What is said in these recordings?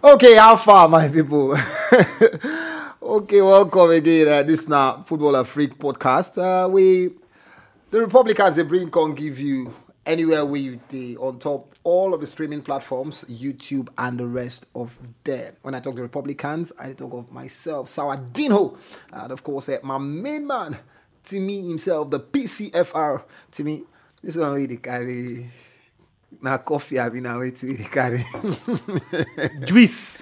Okay, how far, my people? Okay, welcome again. This is now Footballer Freak podcast. The Republicans, they can't give you anywhere where they on top all of the streaming platforms, YouTube and the rest of them. When I talk to Republicans, I talk of myself, Sawadinho, and of course my main man, Timmy himself, the PCFR. Timmy, this one really carry. Now coffee I've been away to the carry. Juice.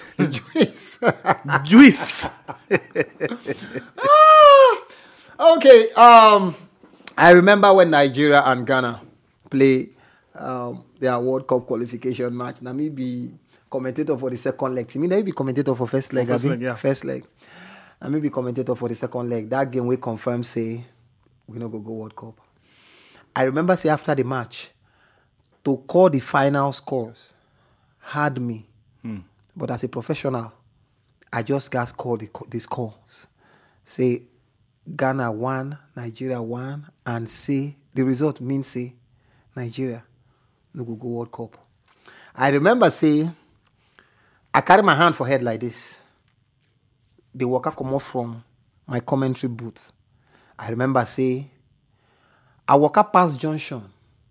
Okay. I remember when Nigeria and Ghana play their World Cup qualification match. Now maybe commentator for the second leg. Maybe commentator for first leg. First leg. And maybe commentator for the second leg. That game we confirm say we're not gonna go World Cup. I remember say after the match, to call the final scores had me. But as a professional, I just got called the scores. Say Ghana 1, Nigeria 1, and say the result means say Nigeria no go World Cup. I remember say I carry my hand for head like this. The worker come off from my commentary booth. I remember say I walk up past Junction.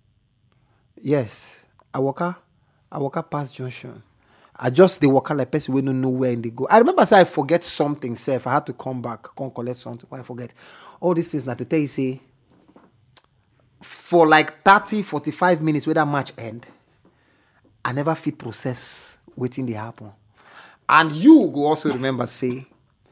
Yes, I walk up past Junction. I just the walk like person we don't know where in they go. I remember say I forget something, if I had to come back, come collect something. Why I forget? All these things now to tell you say for like 30-45 minutes where that match end, I never fit process waiting they happen. And you go also remember say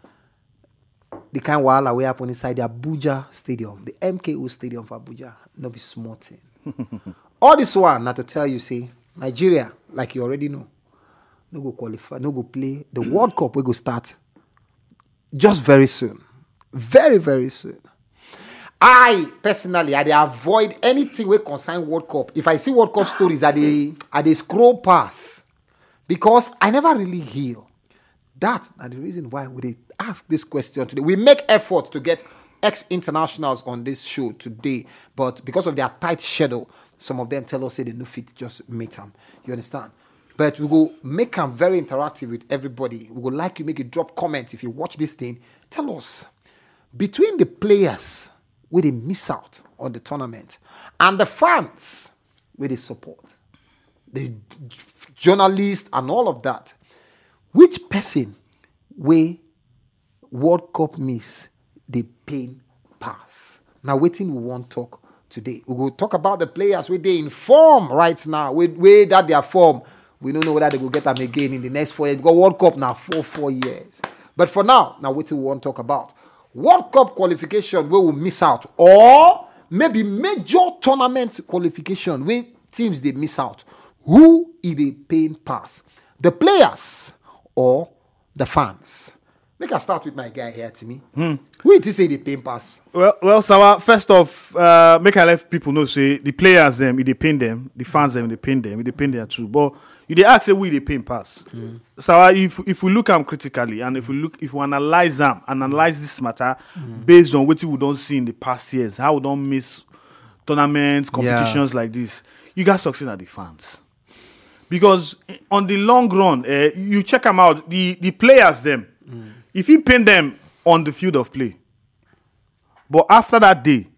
the kind of wahala we happen inside the Abuja Stadium, the MKO Stadium for Abuja, no be small thing. All this one, now to tell you, say, Nigeria, like you already know, no go qualify, no go play. The World Cup will go start just very soon. Very, very soon. I, personally, I dey avoid anything wey concern World Cup. If I see World Cup stories, I dey scroll past. Because I never really hear. That's the reason why we dey ask this question today. We make effort to get ex-internationals on this show today, but because of their tight schedule, some of them tell us say they no fit just meet them. You understand? But we go make them very interactive with everybody. We go like you make you drop comments if you watch this thing. Tell us between the players where they miss out on the tournament and the fans where they support, the journalists and all of that, which person where World Cup miss the pain pass? Now, waiting we won't talk today. We will talk about the players where they in form right now, where that their form. We don't know whether they will get them again in the next 4 years. Because World Cup now 4 years. But for now waiting we won't talk about World Cup qualification where we miss out, or maybe major tournament qualification where teams they miss out. Who is the pain pass? The players or the fans? Make I start with my guy here, Timmy. Who it is say the pain pass? Well, Sawa, first off, make I let people know, say, the players, them, they pain them, the fans, them, they pain them, they pain them too. But you they ask, say, who they pain pass? Sawa, if we look at them critically, and if we analyze them, analyze this matter based on what we don't see in the past years, how we don't miss tournaments, competitions like this, you guys succeed at the fans. Because on the long run, you check them out, the players, them, if he pain them on the field of play, but after that day,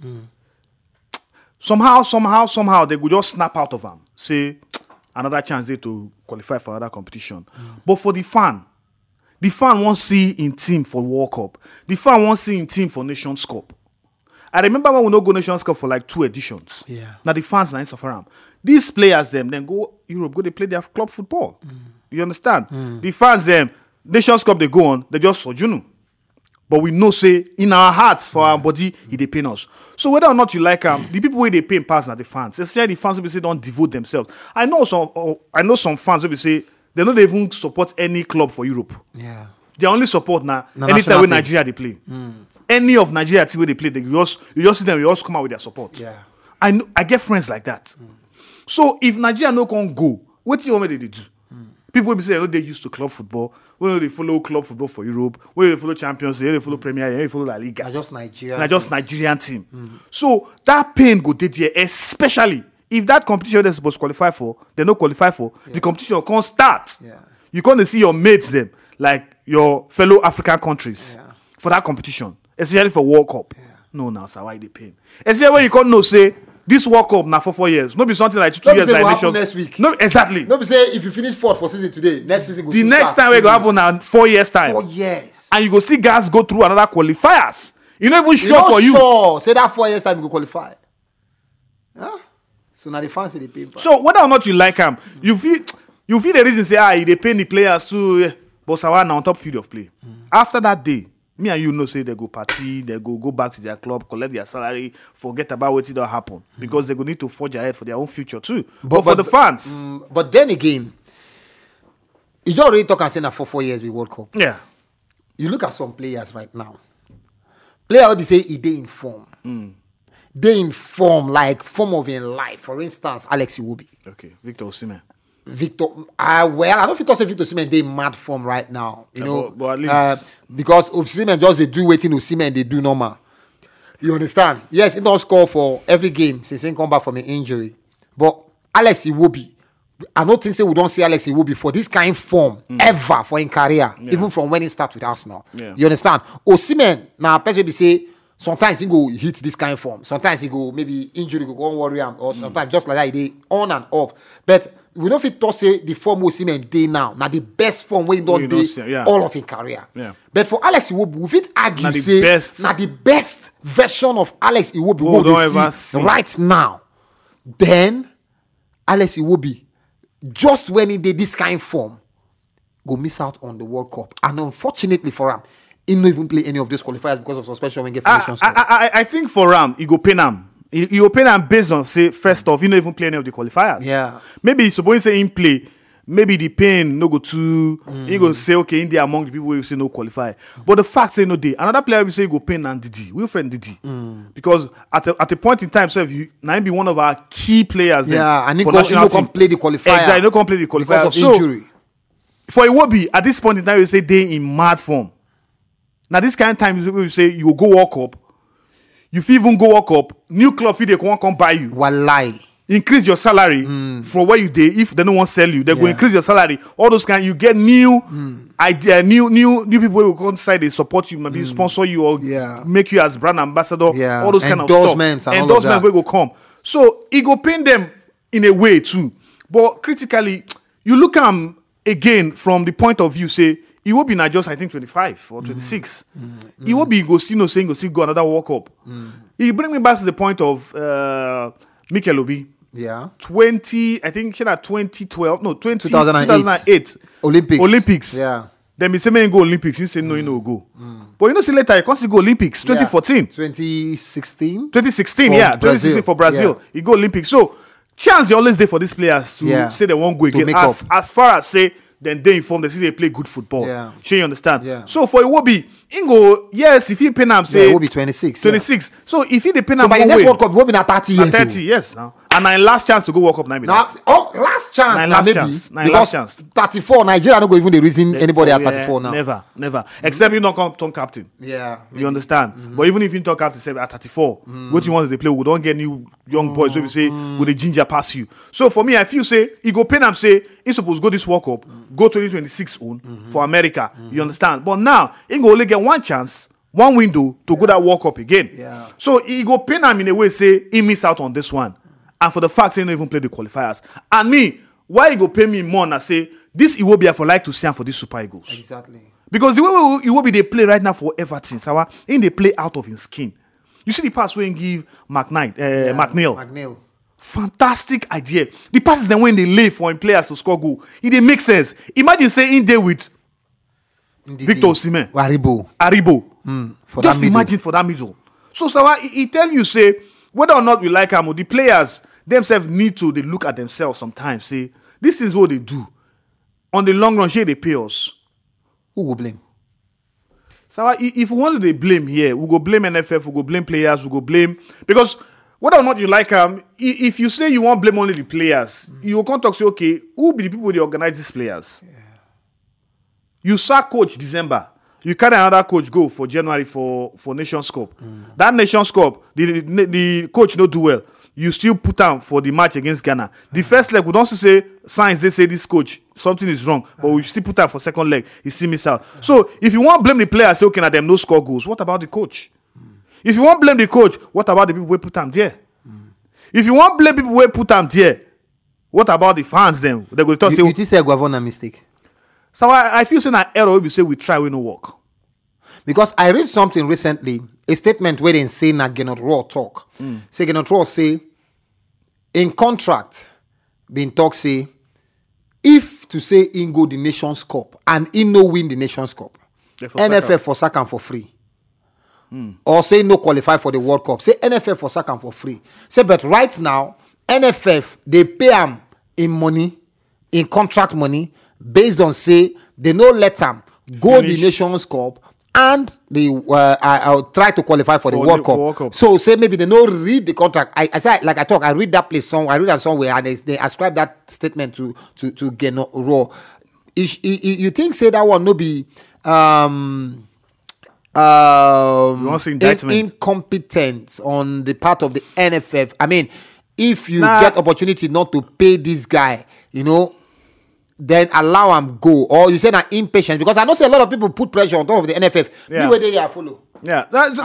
somehow they could just snap out of them, say another chance there to qualify for another competition. But for the fan won't see in team for World Cup. The fan won't see in team for Nations Cup. I remember when we no go Nations Cup for like 2 editions. Yeah. Now the fans now suffer them. These players them then go Europe, go they play their club football. You understand? The fans them Nations Cup they go on, they just sojourn. But we know say in our hearts for our body, they pain us. So whether or not you like them, the people where they pain pass are the fans. Especially the fans who say don't devote themselves. I know some fans who say they don't even support any club for Europe. Yeah. They only support now anytime when Nigeria they play. Any of Nigeria team where they play, you just see them, you also come out with their support. Yeah. I get friends like that. So if Nigeria no can go, what do you want me to do? People will be saying, they used to club football. When they follow club football for Europe, when they follow Champions League, they follow Premier League, they follow La Liga. Not just Nigeria. Not just Nigerian team. So that pain go there, especially if that competition they're supposed to qualify for, they don't qualify for, the competition can't start. Yeah. You can't see your mates them, like your fellow African countries, for that competition, especially for World Cup. No, now, so why they pay? Especially when you can't know, say, this World Cup now for 4 years. Not be something like 2 years. Like happen next week. No, exactly. Not be say if you finish fourth for season today, next season go the next time we go happen now 4 years time. 4 years. And you go see guys go through another qualifiers. You not even You sure for you. Sure. Say that 4 years time you go qualify. Huh? So now the fancy the paper. So whether or not you like him, you feel the reason say they pay the players too, but Sawana on top field of play. After that day, me and you know say they go party, they go back to their club, collect their salary, forget about what it don't happen because they go need to forge ahead for their own future too. But for the fans, but then again, you don't already talk and say now for 4 years with World Cup. yeah, You look at some players right now. Player will be say he dey in form. They in form, like form of in life. For instance, Alex Iwobi. okay, Victor Osimhen. Victor, I don't think Victor Osimhen they mad form right now. You know, but at least because Osimhen just they do waiting Osimhen they do normal. You understand? Yes, he don't score for every game since he come back from an injury. But Alex Iwobi, I don't think say we don't see Alex Iwobi for this kind of form ever for in career, even from when he started with Arsenal. Yeah. You understand? Osimhen now person be say sometimes he go hit this kind of form. Sometimes he go maybe injury go on worry him, or sometimes just like that he dey on and off. But we don't fit to say the form Osimhen dey now the best form when he don't dey all of his career. Yeah. But for Alex Iwobi, we fit argue Na the say best. the best version of Alex Iwobi we what don't we ever see see. right now. Then Alex Iwobi, just when he did this kind of form, go miss out on the World Cup. And unfortunately for him, he not even play any of those qualifiers because of suspension when he get finished. I think for Ram, he go pay him. He go pay him based on say first off, he not even play any of the qualifiers. Yeah. Maybe he's supposed to say in play. Maybe the pain no go too. He go say okay, India among the people who say no qualify. But the fact say no day. Another player will say he go pain and Didi. Wilfred Didi. Because at a point in time, so if you now be one of our key players. Yeah, and he for go national come team. play the qualifier. Exactly, he no come play the qualifier because of injury. For Iwobi, at this point in time, you say they in mad form. Now this kind of time you say you go walk up. You feel even go walk up. New club fee they come buy you. Wallahi. Increase your salary from where you did. If they don't want to sell you, they go increase your salary. All those kind, you get new idea, new people who will come inside. They support you, maybe sponsor you or make you as brand ambassador. Yeah. All those kind of Endorsements stuff. and all of Endorsements that. will go come. So it go pain them in a way too. But critically, you look at again from the point of view, say he will be not just I think 25 or 26. He will be go still saying go still go another World Cup. He bring me back to the point of Mikel Obi. Yeah. 20, I think she had 2012, no, 2008. 2008. Olympics. Yeah. Then me say me go Olympics. He say no, you know go. But you know, see later, he can't still go Olympics. 2014. 2016. 2016, For yeah. Brazil. 2016 for Brazil. Yeah. He go Olympics. So, chance they always there for these players to say they won't go again. make up. As far as say, then they inform, they see they play good football. Yeah. Sure, you understand? Yeah. So, for Iwobi, Ingo, yes, if he pay him, say... Yeah, it will be 26. 26. So, if he pay him So by the next World Cup, it will be now 30 years. 30, yes. Now. And my last chance to go World Cup now. Last chance. Nine Now last maybe. chance. Nine Because last chance. 34, Nigeria don't go even the reason anybody at 34 now. Never. Except you don't come turn captain. Yeah. You understand? But even if you turn captain, say at 34, what you want to play, we don't get new young boys. So we say, will the ginger pass you? So for me, I feel say, he go pen and say, he supposed go this World Cup, go 2026 on for America. You understand? But now, he go only get one chance, one window to go that World Cup again. Yeah. So he go pen him in a way, say, he miss out on this one. And for the fact he don't even play the qualifiers. And me, why he go pay me more and I say, this Iwobi I for like to see him for these Super Eagles. Exactly. Because the way Iwobi they play right now for Everton, Sawa, in they play out of his skin. You see the pass when he give McNeil. Fantastic idea. The passes then when they lay for him players to score goal. It make sense. Imagine saying there with Victor Osimhen. Aribo. For Just that imagine for that middle. So Sawa, he tell you say, whether or not we like him, the players themselves need to they look at themselves sometimes. Say, this is what they do. On the long run, they pay us. Who will blame? So if we want to blame here, we go blame NFF, we go blame players, we go blame because whether or not you like if you say you want blame only the players, you can't talk say okay, who be the people that organize these players? Yeah. You sack coach December. You carry another coach go for January for Nations Cup. That Nations Cup, the coach no do well. you still put am for the match against Ghana. The first leg, we don't say signs. They say this coach something is wrong, but we still put am for second leg. He still miss out. So if you want blame the player, say okay, now them no score goals. What about the coach? If you want blame the coach, what about the people who put am there? If you want blame people who put am there, what about the fans? Them they go talk. You think say Guavon a mistake? So I feel saying that error. We say we try, we no work. Because I read something recently, a statement where they say na Gernot Raw talk. Say Gernot Raw say in contract, being talk say if to say in go the Nations Cup and in no win the Nations Cup, NFF for sack am for free. Or say no qualify for the World Cup. Say NFF for sack am for free. Say but right now NFF they pay am in money, in contract money, based on say they no let them go the Nations Cup and they I'll try to qualify for the World Cup. So say maybe they no read the contract. I say like I read that place song. I read that somewhere and they ascribe that statement to Gernot Raw. You think say that one no be incompetent on the part of the NFF? I mean, if you get opportunity not to pay this guy, you know, then allow him go, or you say that impatient, because I know say a lot of people put pressure on top of the NFF. Yeah. Me where they follow. Yeah,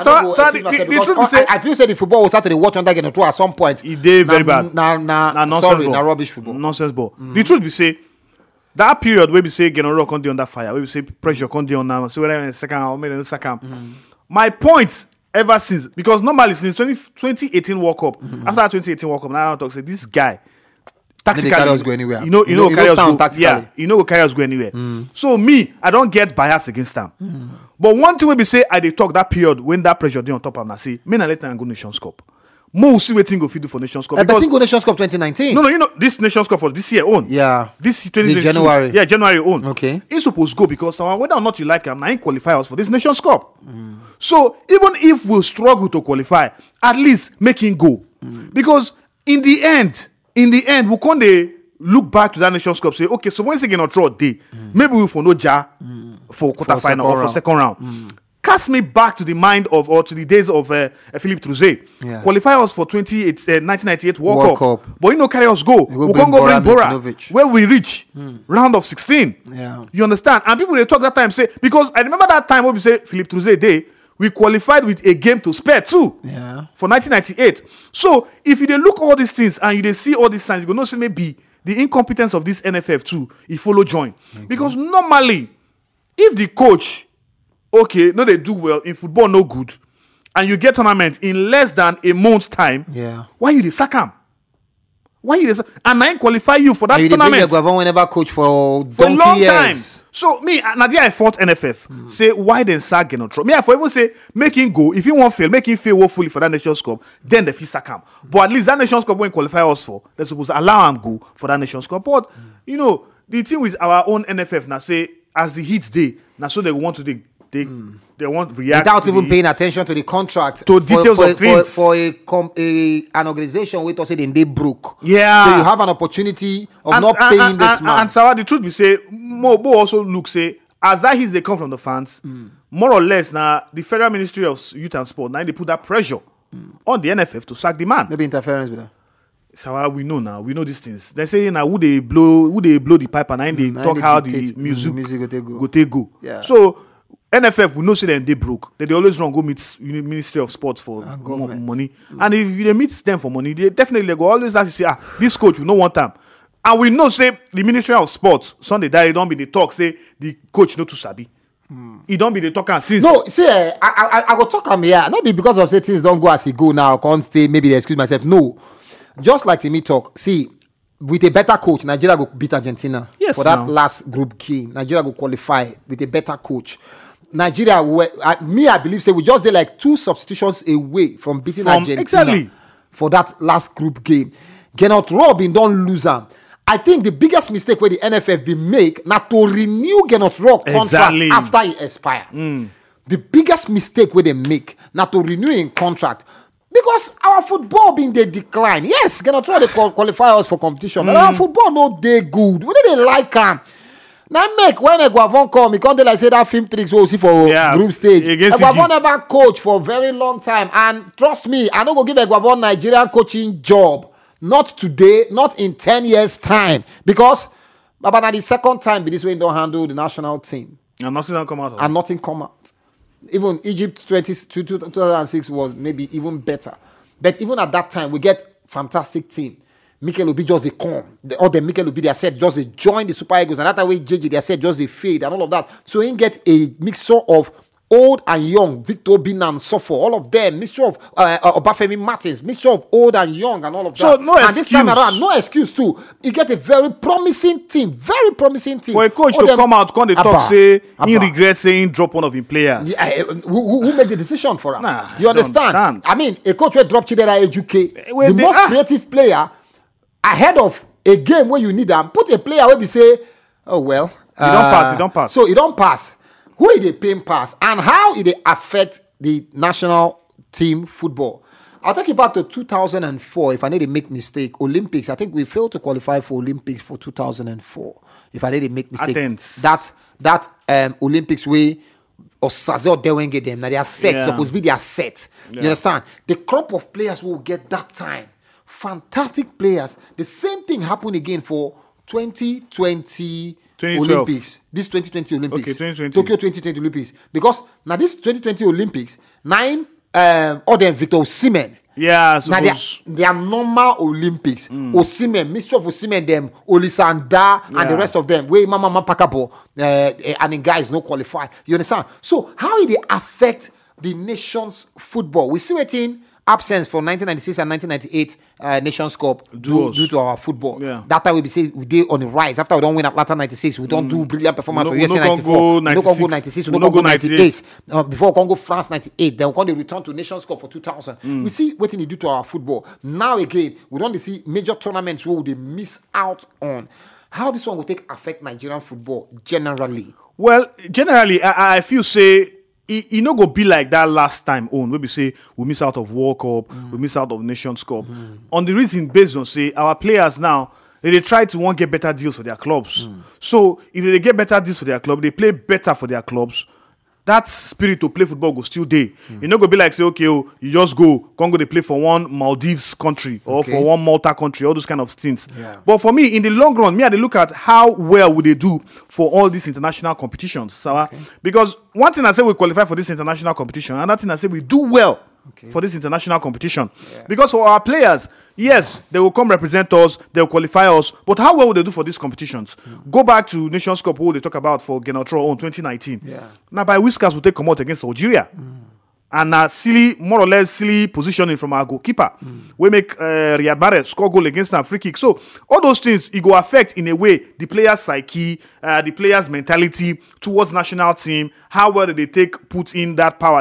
I feel say the football will start to watch under Gernot Raw at some point. It did very bad. Sorry, rubbish football. Nonsense ball. The truth be say that period where we say Gernot Raw can't be under fire, where we say pressure can't be on now. So whether in the second or maybe in the second. My point ever since, because normally since 2018 World Cup, after that 2018 World Cup, now I talk say this guy. Tactically, carry us go anywhere. You know, carry us go. Yeah, you know, carry us go anywhere. So me, I don't get bias against them. But one thing we be say, I they talk that period when that pressure dey on top of me, I say, me na let them go Nations Cup. More see wetin go fit do for Nations Cup. I think go Nations Cup 2019. No, you know this Nations Cup for this year own. Yeah, this 2022. January. Yeah, January own. Okay, it's supposed to go because whether or not you like him, now he qualify us for this Nations Cup. So even if we struggle to qualify, at least make him go because in the end, we can't look back to that Nations Cup say, okay, so once again on throw day, maybe we for no for quarterfinal or for second round. Cast me back to the mind of or to the days of Philippe Troussé. Yeah. Qualify us for 1998 World Cup. But you know, carry us go. We can't go bring Bora. Where we reach round of 16. Yeah. You understand? And people they talk that time say, because I remember that time when we say Philippe Troussé day, we qualified with a game to spare too. Yeah. For 1998. So if you look all these things and you see all these signs, you go no say maybe the incompetence of this NFF too, he follow join. Okay. Because normally, if the coach, okay, no they do well in football, no good, and you get tournament in less than a month's time, why you dey sack him? Why you dey and I qualify you for that tournament? Whenever coach for a long time. So me, Nadia, I fought NFF. Say why then sack Gernot Raw? Me, I for even say make him go. If he won't fail, make him fail woefully for that Nations Cup. Then the fee sack him. But at least that Nations Cup won't qualify us for. They're supposed to allow him go for that Nations Cup. But you know the thing with our own NFF now say as the hits day now so they want to they want react without even paying attention to the contract to details of things for an organization which also they broke. Yeah. So you have an opportunity of not paying this man. And Sarah, the truth we say, Mo also look say as that hits they come from the fans, more or less now the Federal Ministry of Youth and Sport now they put that pressure on the NFF to sack the man. Maybe interference with that. So we know now. We know these things. They say now who they blow the pipe and they talk how the music go. Yeah. So NFF we know say them they broke. They always run go meet Ministry of Sports for money. And if they meet them for money, they definitely go always ask you say this coach we no want them. And we know say the Ministry of Sports Sunday that don't be the talk say the coach no too sabi. He don't be the talker since. No, see, I go talk am here. Not be because of say things don't go as he go now. Can't say maybe they excuse myself. No. Just like Timmy talk, see, with a better coach, Nigeria go beat Argentina for that last group game. Nigeria go qualify with a better coach. Nigeria, I believe, say we just did like 2 substitutions away from beating Argentina for that last group game. Gernot Raw don't lose them. I think the biggest mistake where the NFF be make not to renew Gernot Raw contract after he expire. The biggest mistake where they make not to renew in contract. Because our football being they decline. Yes, Gernot Raw they qualify us for competition, but our football no they good. Whether they like him. Now make when Eguavon come, he can't like say that film tricks we'll see for group stage. Eguavon never coach for a very long time. And trust me, I don't go give Eguavon Nigerian coaching job. Not today, not in 10 years' time. Because but now the second time this way don't handle the national team. And nothing come out. And nothing come out. Even Egypt 2006 was maybe even better. But even at that time, we get fantastic team. Mikel Obi just they come. All the Mikel Obi they said just they join the Super Eagles, and that way JJ they said just they fade and all of that. So he get a mixture of old and young, Victor Obinna and Sofo, all of them, mixture of Obafemi Martins, mixture of old and young and all of that. So no excuse. And this time around, no excuse too. You get a very promising team. For a coach to come out, come they talk, say he regrets saying drop one of his players. Yeah, who made the decision for him? Nah, you understand? I mean, a coach will drop Chidera Ejuke, the most creative player, ahead of a game where you need them. Put a player where we say, oh well, he don't pass. So he don't pass. Who is the paying pass and how it affect the national team football? I'll take it back to 2004. If I need to make mistake, Olympics. I think we failed to qualify for Olympics for 2004. If I need to make mistake, Athens. that Olympics way Osaze Dewenge them. Now they are set. Supposed to be their set. You understand? The crop of players will get that time. Fantastic players. The same thing happened again for 2020 Olympics. This 2020 Olympics. Okay, 2020. Tokyo 2020 Olympics. Because now this 2020 Olympics, 9 other Victor Osimhen. Yeah, now they are normal Olympics. Osimhen, Mr. of Osimhen, them, Olisanda, and the rest of them. Where Mama Pakabo and the guys no qualify. You understand? So how will they affect the nation's football? We see it in absence for 1996 and 1998 Nations Cup due to our football. Yeah. That time we be say we did on the rise. After we don't win Atlanta 96, we don't do brilliant performance for USA 94. We don't go 96, we don't go 98. Before we can go France 98, then we can return to Nations Cup for 2000. We see what they do to our football. Now again, we don't see major tournaments where they miss out on. How this one will take affect Nigerian football generally? Well, generally, I feel say it no go be like that last time on where we say we miss out of World Cup, we miss out of Nations Cup. On the reason based on say our players now they try to want get better deals for their clubs. So if they get better deals for their club, they play better for their clubs. That spirit to play football go still there. You no go be like say okay, you just go they play for one Maldives country or for one Malta country, all those kind of things. Yeah. But for me, in the long run, I look at how well would they do for all these international competitions. So, because one thing I say we qualify for this international competition, another thing I say we do well for this international competition. Because for our players, yes, they will come represent us, they will qualify us, but how well will they do for these competitions? Go back to Nations Cup, who they talk about for Genotro in 2019. Now, by whiskers, will take come out against Algeria. And more or less silly positioning from our goalkeeper. We make Riyad Mahrez score goal against a free kick. So, all those things, it go affect, in a way, the player's psyche, the player's mentality towards national team, how well they put in that power,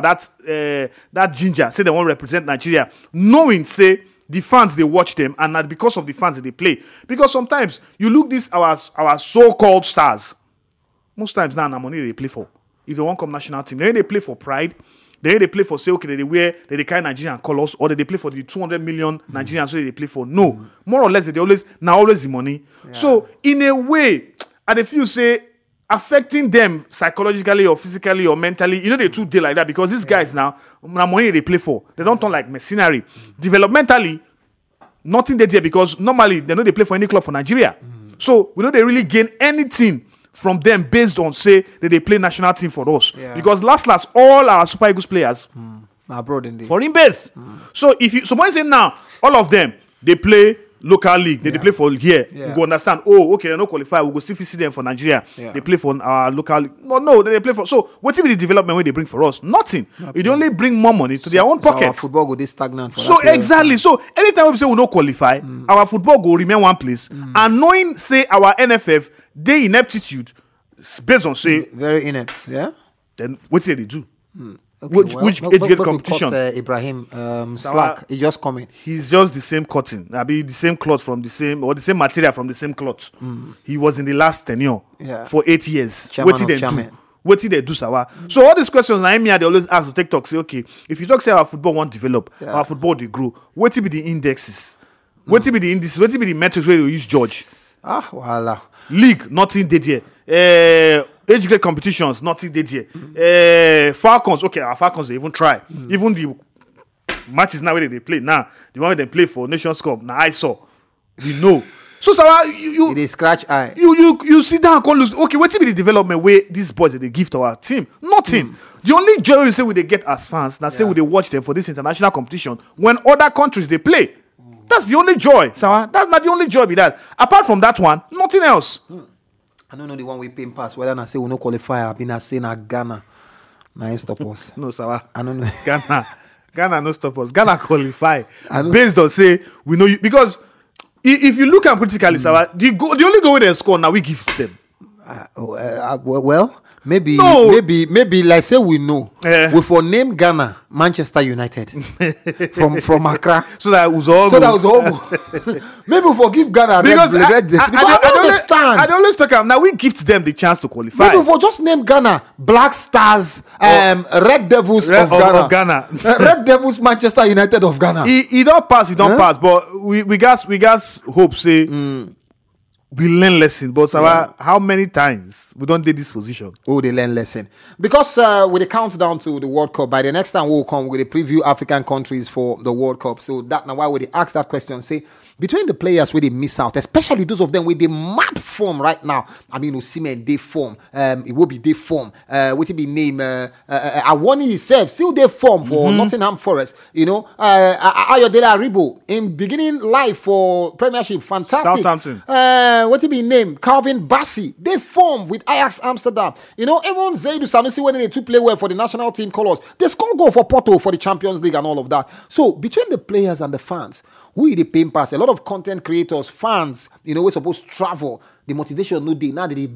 that ginger, say they want to represent Nigeria, knowing, say, the fans they watch them, and not because of the fans that they play. Because sometimes you look this our so-called stars. Most times now, money they play for. If they want come national team, they play for pride. They play for say okay, they carry Nigerian colors, or they play for the 200 million Nigerians. So they play for no. More or less, they always the money. So in a way, and if you say affecting them psychologically or physically or mentally, they too deal like that because these guys now money they play for. They don't turn like mercenary. Developmentally, nothing they there because normally they know they play for any club for Nigeria. So we know they really gain anything from them based on say that they play national team for us. Because last all our Super Eagles players abroad indeed. Foreign based. So if you someone say now all of them they play local league, they play for here. You go understand, okay, they no qualify, we go still see them for Nigeria. They play for our local league. No, they play for so what will the development when they bring for us? Nothing. It only bring more money to their own pocket. Our football go this stagnant for so exactly. So anytime we say we no qualify, our football go remain one place. And knowing say our NFF they ineptitude based on say very inept, then what say they do? Okay, which age grade competition? Ibrahim Slack, he just coming. He's just the same cotton. Be the same cloth from the same or the same material from the same cloth. He was in the last tenure for 8 years. What did they do? What did they do, Sawa? So all these questions, they always ask to take talk. Say, okay, if you talk say our football won't develop, our football they grow. What will be the indexes? What will be the indices? What will be the metrics where you use judge? Voila. League, nothing did here. age grade competitions, nothing did here. Falcons, okay, our Falcons they even try. Even the matches now where they play now, the one where they play for Nations Cup. Now I saw, we know. So Sarah, It is scratch eye. you sit down and call look. Okay, what be the development where these boys they give to our team? Nothing. The only joy we say we they get as fans, now say we they watch them for this international competition when other countries they play. That's the only joy, Sarah. That's not the only joy be that. Apart from that one, nothing else. I don't know the one we pay pass. Whether I say we no qualify, I've been saying Ghana. Now you stop us. No, Sarah. I don't know. Ghana no stop us. Ghana qualify I know. based on say we know you because if you look at politically, Sarah, the only goal they score now we give them. Well, maybe, No. maybe like say we know. We for name Ghana, Manchester United from Accra. So that was all. So that was all. Maybe we forgive Ghana because I don't understand. I always talk about now we gift them the chance to qualify. Maybe for just name Ghana, Black Stars, Red Devils of Ghana. Red Devils, Manchester United of Ghana. He don't pass, pass. But we gas hope say we learn lesson. But Sarah, how many times we don't take this position? Oh, they learn lesson. Because with the countdown to the World Cup, by the next time we'll come with a preview African countries for the World Cup. So that now why would they ask that question? Say between the players where they miss out, especially those of them with the mad form right now. I mean, Osimhen day form. It will be day form. What it be name? Awoni himself still day form for Nottingham Forest. You know, Ayodele Aribo in beginning life for Premiership, fantastic. Southampton. What it be name? Calvin Bassey. They form with Ajax Amsterdam. You know, even Zaidou Sanusi when they two play well for the national team colours. They score goal for Porto for the Champions League and all of that. So between the players and the fans, who are the paying pass? A lot of content creators, fans, you know, we're supposed to travel. The motivation no day. Now they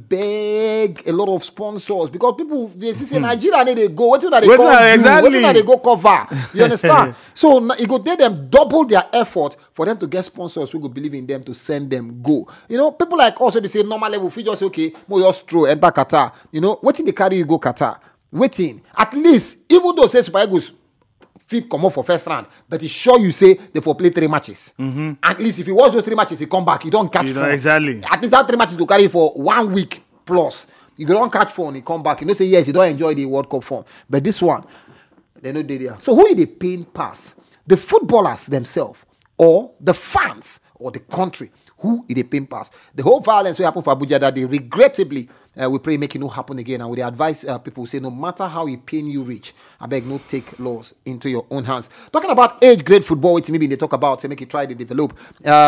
beg a lot of sponsors because people they say Nigeria need they go. What do they call exactly. What do they go cover? You understand? So it go take them double their effort for them to get sponsors who go believe in them to send them go. You know, people like us they say normal level fee just okay, more just throw enter Qatar. You know, waiting they carry you go Qatar. Waiting. At least, even though say Super Eagles fit come up for first round, but it's sure you say they for play 3 matches. At least if he watch those 3 matches, he come back, he don't catch phone. Exactly. At least that 3 matches to carry for 1 week plus. You don't catch phone, he come back. You know, say yes, you don't enjoy the World Cup form. But this one, they know they there. So who is the paying pass? The footballers themselves, or the fans, or the country? Who is the paying pass? The whole violence will happen for Abuja that day, regrettably, we pray make it not happen again. And we advise people say no matter how you pain you reach, I beg no take laws into your own hands. Talking about age grade football, which maybe they talk about, say make it try to develop.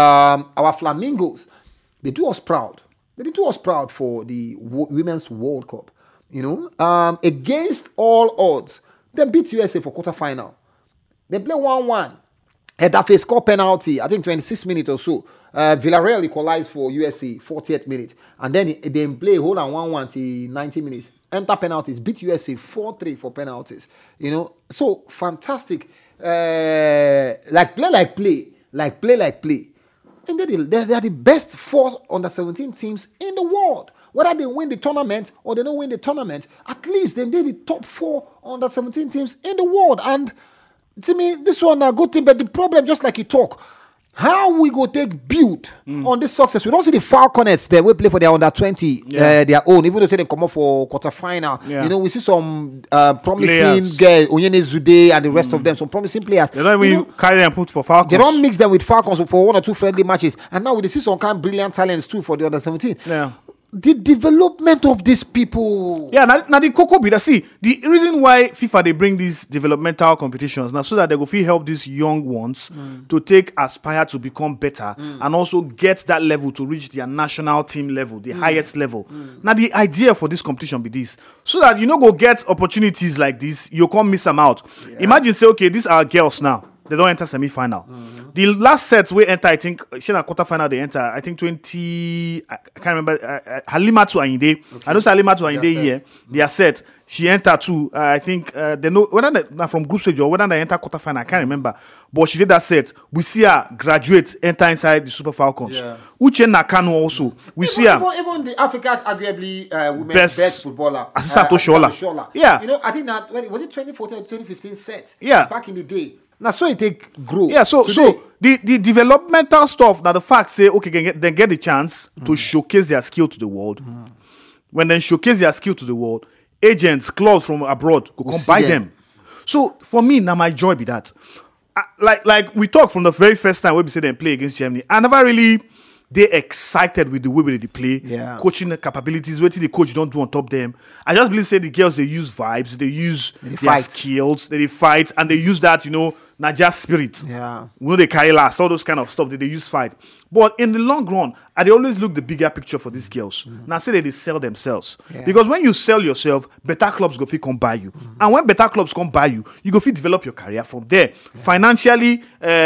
Our Flamingos, they do us proud. They do us proud for the Women's World Cup. You know, against all odds, they beat USA for quarterfinal. They play 1-1. Edafe score penalty, I think 26 minutes or so. Villarreal equalized for USA 40th minute. And then they play hold on 1-1 till 90 minutes. Enter penalties, beat USA 4-3 for penalties. You know, so fantastic. Like play. And they are the best 4 under-17 teams in the world. Whether they win the tournament or they don't win the tournament, at least they're the top 4 under-17 teams in the world. And to me, this one a good thing, but the problem, just like you talk, how we go take build on this success? We don't see the Falconets there. We play for their under 20, their own. Even though they come up for quarterfinal, you know, we see some promising guys, Onyene Zude and the rest of them, some promising players. They don't even carry them put for Falcons. They don't mix them with Falcons for 1 or 2 friendly matches, and now we see some kind of brilliant talents too for the under 17. Yeah. The development of these people. Yeah, now the Coco be the see the reason why FIFA they bring these developmental competitions now so that they go feel help these young ones to aspire to become better and also get that level to reach their national team level, the highest level. Now the idea for this competition be this so that you know go get opportunities like this, you can't miss them out. Yeah. Imagine say okay, these are girls now. They don't enter semi-final. The last sets we enter, I think, quarter-final they enter, I think 20, I can't remember, Halimatu Ayinde. Okay. I don't say Halimatu Ayinde here. They are set. She entered too. I think they know whether they're from group stage or whether they enter quarter-final, I can't remember. But she did that set. We see her graduate, enter inside the Super Falcons. Yeah. Uche Nakano also. We see her. Even the Africa's arguably women's best footballer. Sato Shola. Yeah. You know, I think that, was it 2014 or 2015 set? Yeah. Back in the day. Now, so it take grow. Yeah, so the developmental stuff, now the fact say, okay, they get the chance to showcase their skill to the world. when they showcase their skill to the world, agents, clubs from abroad will come buy them. So for me, now my joy be that. Like we talked from the very first time when we say they play against Germany, I never really they excited with the way they play, coaching capabilities, what the coach don't do on top of them. I just believe say the girls they use vibes, they use their skills, they fight, and they use that Naija spirit. Yeah, they carry last, all those kind of stuff that they use fight. But in the long run, they always look the bigger picture for these girls. Now say that they sell themselves because when you sell yourself, better clubs go fit come buy you, and when better clubs come buy you, you go fit develop your career from there, financially,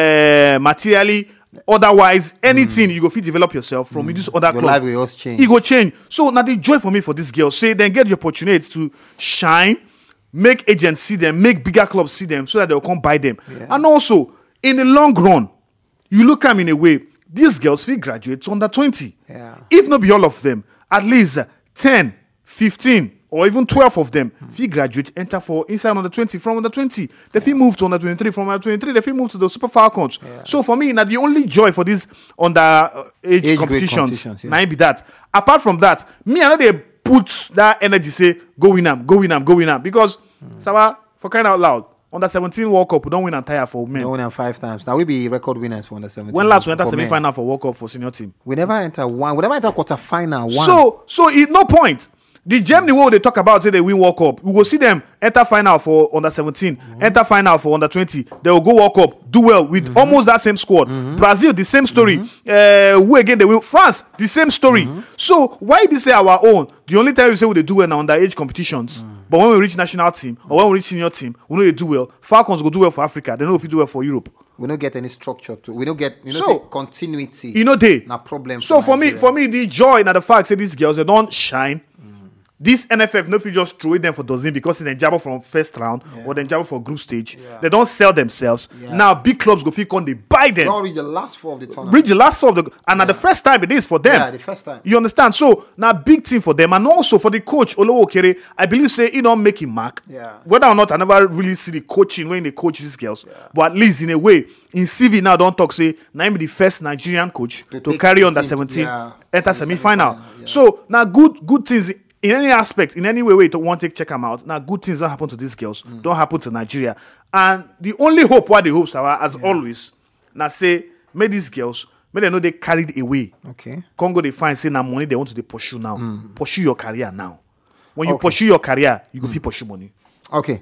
materially. Otherwise, anything you go fit develop yourself from this other club. Life will also change. It go change. So now the joy for me for this girl, say then get the opportunity to shine, make agents see them, make bigger clubs see them, so that they'll come buy them. And also, in the long run, you look at them in a way, these girls will graduate to under 20. If not be all of them, at least 10, 15, or even 12 of them, if you graduate, enter for inside under 20, from under 20. If you move to under 23, from under 23, if you move to the Super Falcons. So for me, now the only joy for this under age competitions might be that. Apart from that, me, I know they put that energy, say, go win them, go win them, go win them. Because, Sawa, for crying out loud, under 17 World Cup, we don't win entire for men. We don't win 5 times. Now we be record winners for under 17. When last we enter semi-final for World Cup for senior team? We never enter one. We never enter quarter-final one. So it no point. The Germany what they talk about say they win World Cup. We will see them enter final for under 17, enter final for under 20. They will go World Cup, do well with almost that same squad. Brazil, the same story. Who again they will France, the same story. So why we say our own? The only time we say we do well now underage competitions. But when we reach national team or when we reach senior team, we know they do well. Falcons go do well for Africa. They know if you do well for Europe. We don't get any structure to. We don't get continuity. They no problem. So for me, the joy and the fact say these girls they don't shine. This NFF, no, if you just throw them for dozen because they jabber from first round or then jabber for group stage, they don't sell themselves. Now big clubs go fit on they buy them. They don't reach the last 4 of the tournament. Reach the last 4 of the and at the first time it is for them. Yeah, the first time. You understand? So now big team for them and also for the coach Olowo Okere, I believe say he don't make him mark. Whether or not I never really see the coaching when they coach these girls, but at least in a way in CV now don't talk say now be the first Nigerian coach to carry on that 17 enter semi-final. So now good things. In any aspect, in any way to want to check them out. Now, good things don't happen to these girls. Don't happen to Nigeria. And the only hope, what the hopes are, as always, now say, may these girls, may they know they carried away. Okay. Congo, they find, say, now money they want to pursue now. Pursue your career now. When you pursue your career, you go pursue money. Okay.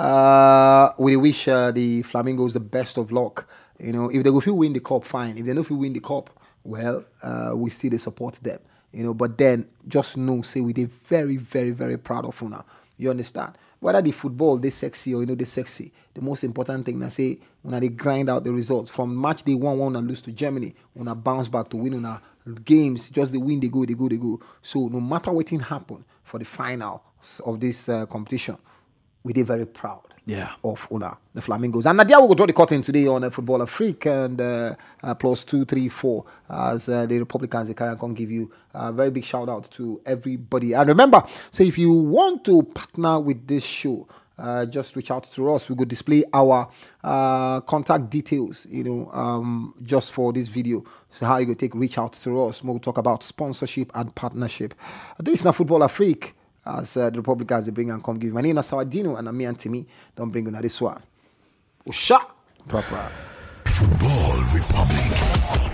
We wish the Flamingos the best of luck. If they will win the cup, fine. If they don't win the cup, well, we still support them. But then just know, say we did very, very, very proud of Una. You understand? Whether the football they sexy or they sexy, the most important thing I say when they grind out the results from match day 1-1 and lose to Germany, when I bounce back to win on games, just the win they go. So no matter what happen for the final of this competition, we did very proud. Of Una, the Flamingos. And Nadia will go draw the curtain today on Football Afrique and plus 234 as the Republicans they can give you a very big shout out to everybody. And remember, so if you want to partner with this show, just reach out to us. We will display our contact details, just for this video. So how you go reach out to us. We'll talk about sponsorship and partnership. This is not Football Afrique. As the Republicans they bring and come give. My name is Sawadino and me and Timmy don't bring you this one. Usha proper. Football Republic.